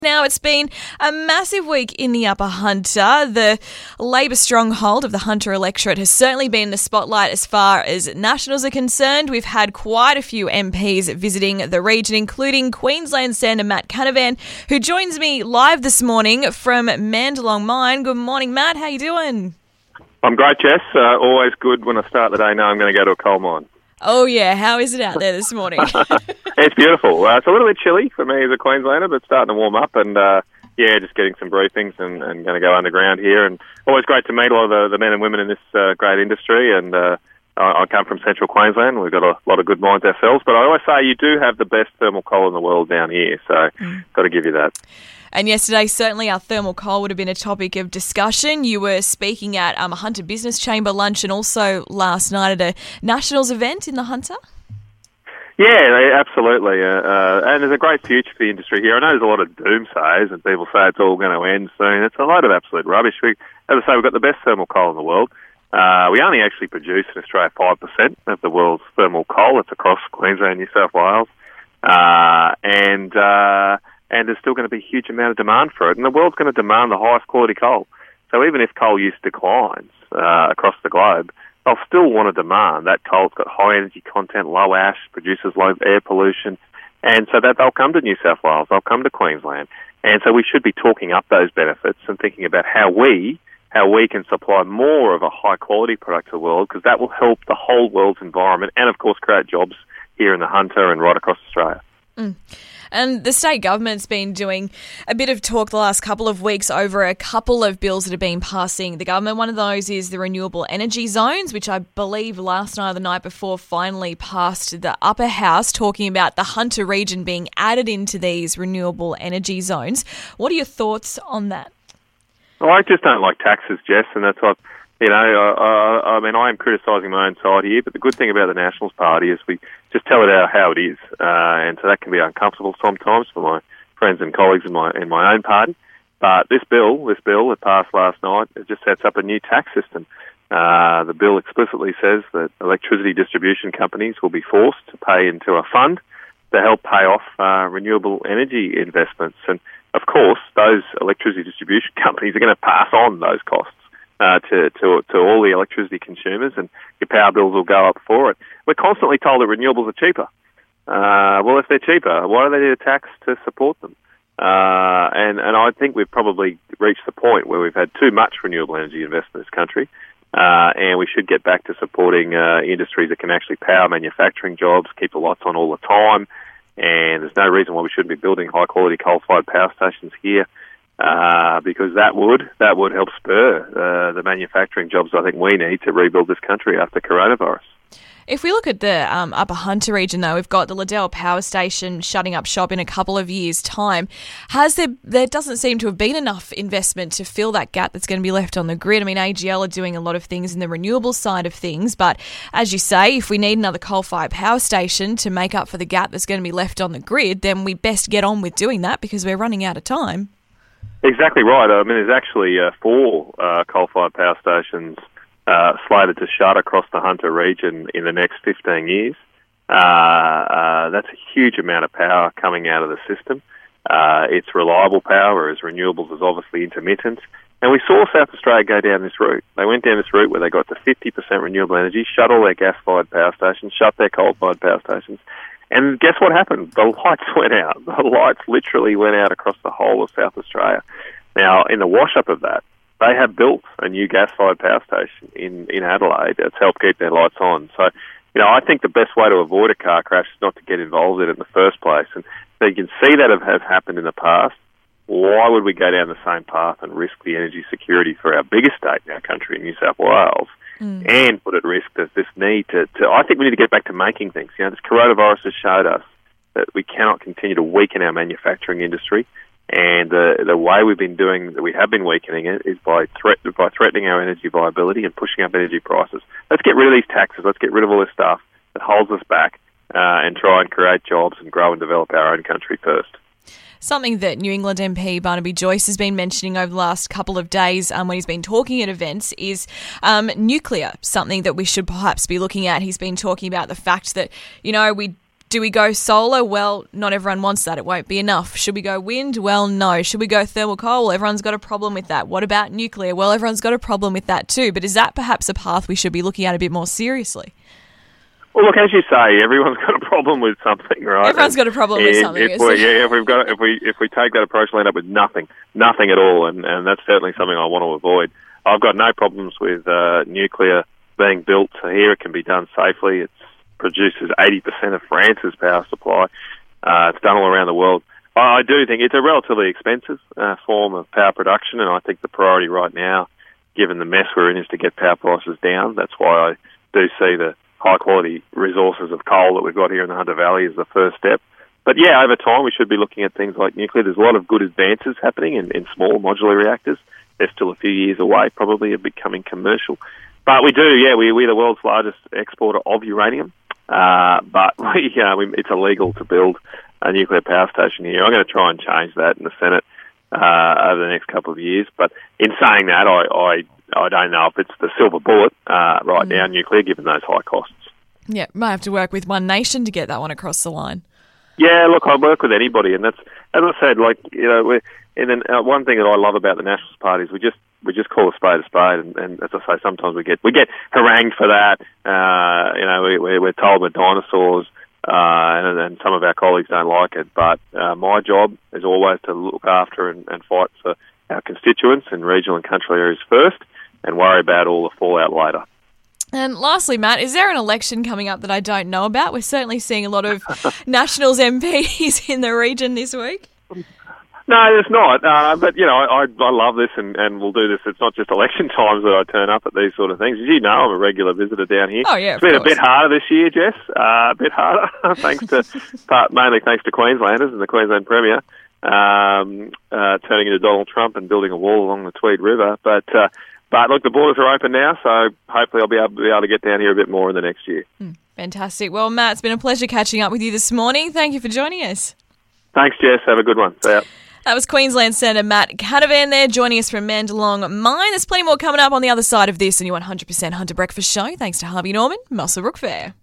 Now, it's been a massive week in the Upper Hunter. The Labor stronghold of the Hunter electorate has certainly been in the spotlight as far as Nationals are concerned. We've had quite a few MPs visiting the region, including Queensland Senator Matt Canavan, who joins me live this morning from Mandalong Mine. Good morning, Matt. How you doing? I'm great, Jess. Always good when I start the day knowing I'm going to go to a coal mine. Oh, yeah. How is it out there this morning? It's beautiful. It's a little bit chilly for me as a Queenslander, but it's starting to warm up. And, just getting some briefings and going to go underground here. And always great to meet a lot of the men and women in this great industry. And I come from central Queensland. We've got a lot of good mines ourselves. But I always say you do have the best thermal coal in the world down here. So got to give you that. And yesterday, certainly our thermal coal would have been a topic of discussion. You were speaking at a Hunter Business Chamber lunch and also last night at a Nationals event in the Hunter. Yeah, absolutely. And there's a great future for the industry here. I know there's a lot of doomsayers and people say it's all going to end soon. It's a load of absolute rubbish. As I say, we've got the best thermal coal in the world. We only actually produce in Australia 5% of the world's thermal coal. It's across Queensland, New South Wales. And there's still going to be a huge amount of demand for it. And the world's going to demand the highest quality coal. So even if coal use declines across the globe, they'll still want to demand that coal's got high energy content, low ash, produces low air pollution. And so that they'll come to New South Wales, they'll come to Queensland. And so we should be talking up those benefits and thinking about how we can supply more of a high quality product to the world, because that will help the whole world's environment and, of course, create jobs here in the Hunter and right across Australia. And the state government's been doing a bit of talk the last couple of weeks over a couple of bills that have been passing the government. One of those is the renewable energy zones, which I believe last night or the night before finally passed the upper house, talking about the Hunter region being added into these renewable energy zones. What are your thoughts on that? Well, I just don't like taxes, Jess, and that's what... I am criticising my own side here, but the good thing about the Nationals Party is we just tell it how it is, and so that can be uncomfortable sometimes for my friends and colleagues in my own party. But this bill that passed last night, it just sets up a new tax system. The bill explicitly says that electricity distribution companies will be forced to pay into a fund to help pay off renewable energy investments, and of course, those electricity distribution companies are going to pass on those costs to all the electricity consumers, and your power bills will go up for it. We're constantly told that renewables are cheaper. Well, if they're cheaper, why do they need a tax to support them? And I think we've probably reached the point where we've had too much renewable energy investment in this country, and we should get back to supporting industries that can actually power manufacturing jobs, keep the lights on all the time, and there's no reason why we shouldn't be building high-quality coal-fired power stations here. Because that would help spur the manufacturing jobs I think we need to rebuild this country after coronavirus. If we look at the Upper Hunter region, though, we've got the Liddell Power Station shutting up shop in a couple of years' time. There doesn't seem to have been enough investment to fill that gap that's going to be left on the grid. I mean, AGL are doing a lot of things in the renewable side of things, but as you say, if we need another coal-fired power station to make up for the gap that's going to be left on the grid, then we best get on with doing that because we're running out of time. Exactly right. I mean, there's actually 4 coal-fired power stations slated to shut across the Hunter region in the next 15 years. That's a huge amount of power coming out of the system. It's reliable power, whereas renewables is obviously intermittent. And we saw South Australia go down this route. They went down this route where they got to 50% renewable energy, shut all their gas-fired power stations, shut their coal-fired power stations. And guess what happened? The lights went out. The lights literally went out across the whole of South Australia. Now, in the wash-up of that, they have built a new gas-fired power station in Adelaide that's helped keep their lights on. So, I think the best way to avoid a car crash is not to get involved in it in the first place. And so you can see that has happened in the past. Why would we go down the same path and risk the energy security for our biggest state in our country, New South Wales, and put at risk this need to... I think we need to get back to making things. This coronavirus has showed us that we cannot continue to weaken our manufacturing industry, and the way we have been weakening it is by threatening our energy viability and pushing up energy prices. Let's get rid of these taxes. Let's get rid of all this stuff that holds us back and try and create jobs and grow and develop our own country first. Something that New England MP Barnaby Joyce has been mentioning over the last couple of days when he's been talking at events is nuclear, something that we should perhaps be looking at. He's been talking about the fact that, we Do we go solar? Well, not everyone wants that. It won't be enough. Should we go wind? Well, no. Should we go thermal coal? Well, everyone's got a problem with that. What about nuclear? Well, everyone's got a problem with that too. But is that perhaps a path we should be looking at a bit more seriously? Well, look, as you say, everyone's got a problem with something, right? Everyone's got a problem with something. If we take that approach, we'll end up with nothing at all, and that's certainly something I want to avoid. I've got no problems with nuclear being built here. It can be done safely. It produces 80% of France's power supply. It's done all around the world. I do think it's a relatively expensive form of power production, and I think the priority right now, given the mess we're in, is to get power prices down. That's why I do see the high-quality resources of coal that we've got here in the Hunter Valley as the first step. But yeah, over time we should be looking at things like nuclear. There's a lot of good advances happening in small modular reactors. They're still a few years away, probably, of becoming commercial. But we do, we're the world's largest exporter of uranium. But it's illegal to build a nuclear power station here. I'm going to try and change that in the Senate over the next couple of years. But in saying that, I don't know if it's the silver bullet right now, nuclear, given those high costs. Yeah, might have to work with One Nation to get that one across the line. Yeah, look, I work with anybody, and that's, as I said, one thing that I love about the Nationalist Party is we just call a spade, and as I say, sometimes we get harangued for that. We're told we're dinosaurs, and some of our colleagues don't like it. But my job is always to look after and fight for our constituents in regional and country areas first, and worry about all the fallout later. And lastly, Matt, is there an election coming up that I don't know about? We're certainly seeing a lot of Nationals MPs in the region this week. No, there's not. But, I love this and we'll do this. It's not just election times that I turn up at these sort of things. As you know, I'm a regular visitor down here. Oh, yeah, it's been a bit harder this year, Jess. A bit harder, mainly thanks to Queenslanders and the Queensland Premier turning into Donald Trump and building a wall along the Tweed River. But look, the borders are open now, so hopefully I'll be able to get down here a bit more in the next year. Fantastic. Well, Matt, it's been a pleasure catching up with you this morning. Thank you for joining us. Thanks, Jess. Have a good one. See ya. That was Queensland Senator Matt Canavan there, joining us from Mandalong Mine. There's plenty more coming up on the other side of this, and your 100% Hunter Breakfast Show. Thanks to Harvey Norman, Muswellbrook Fair.